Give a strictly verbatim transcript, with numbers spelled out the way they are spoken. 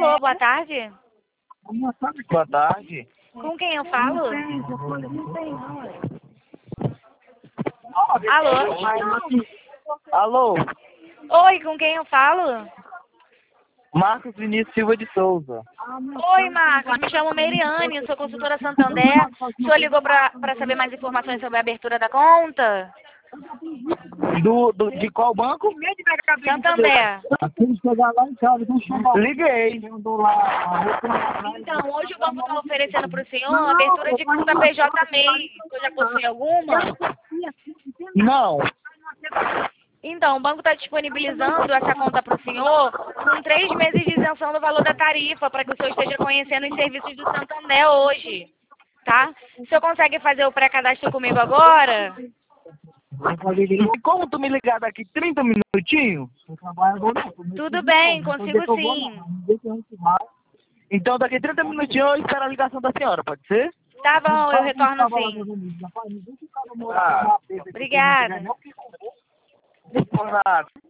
Alô, boa tarde. Boa tarde. Com quem eu falo? Alô? Alô, Oi, com quem eu falo? Marcos Vinícius Silva de Souza. Oi, Marcos. Me chamo Meriane, eu sou consultora Santander. O senhor ligou para saber mais informações sobre a abertura da conta? Do, do, de qual banco? Santander. Liguei. Então, hoje o banco está oferecendo para o senhor a abertura de conta P J M E I. O senhor já possui alguma? Não. Então, o banco está disponibilizando essa conta para o senhor com três meses de isenção do valor da tarifa, para que o senhor esteja conhecendo os serviços do Santander hoje, tá? O senhor consegue fazer o pré-cadastro comigo agora? E como tu me ligar daqui trinta minutinhos? Tudo bem, consigo sim. Então daqui trinta minutinhos eu espero a ligação da senhora, pode ser? Tá bom, eu retorno sim. Ah, Obrigada. por nada.